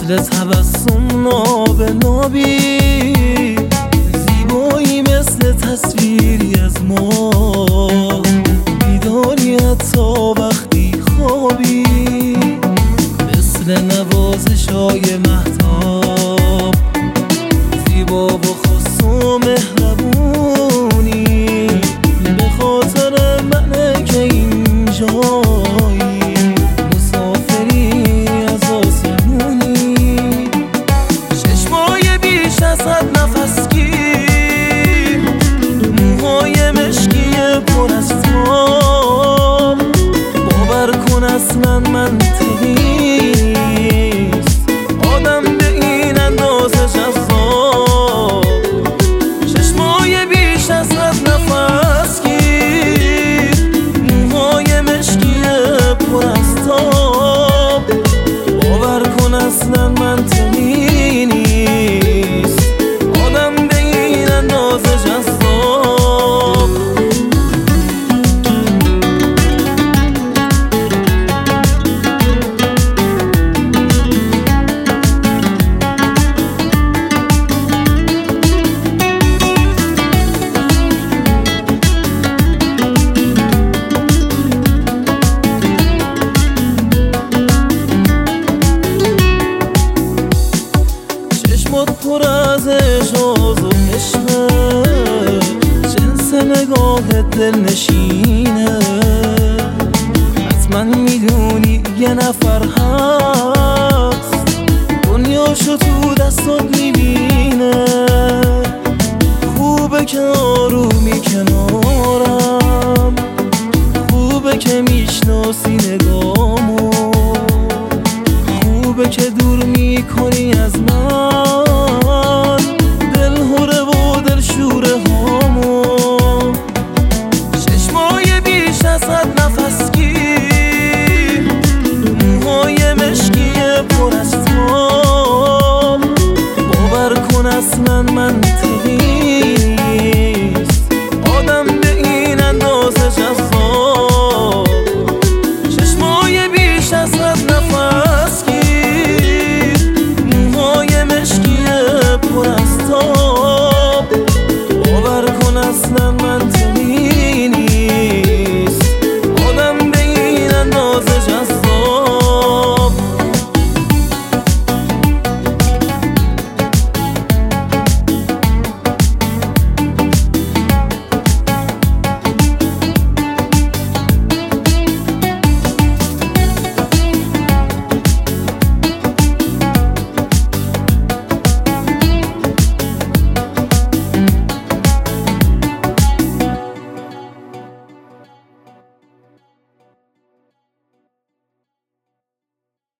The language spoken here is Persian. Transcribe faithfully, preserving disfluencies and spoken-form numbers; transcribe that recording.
مثل تبسم ناب نابی، زیبایی مثل تصویری از ما، بیداری حتی وقتی خوابی، مثل نوازشای مهتاب، زیبا و خاص و مهربونی، به خاطر منه که اینجایی، مسافری از آسمونی، چشمای بیش از حد نفس گیر، موهای مشکی پر از تاب، باور کن اصلا منطقی نیست آدم به این اندازه جذاب، چشمای بیش از حد نفس گیر، موهای مشکی پر از تاب، باور کن اصلا منطقی نیست آدم به این اندازه جذاب. چشمات پر از اعجاز و عشقه، جنس نگاهت دلنشینه، حتما میدونی یه نفر هست دنیاشو تو دستات میبینه، خوبه که آرومی کنارم، خوبه که میشناسی نگامو، خوبه که دور میکنی از من،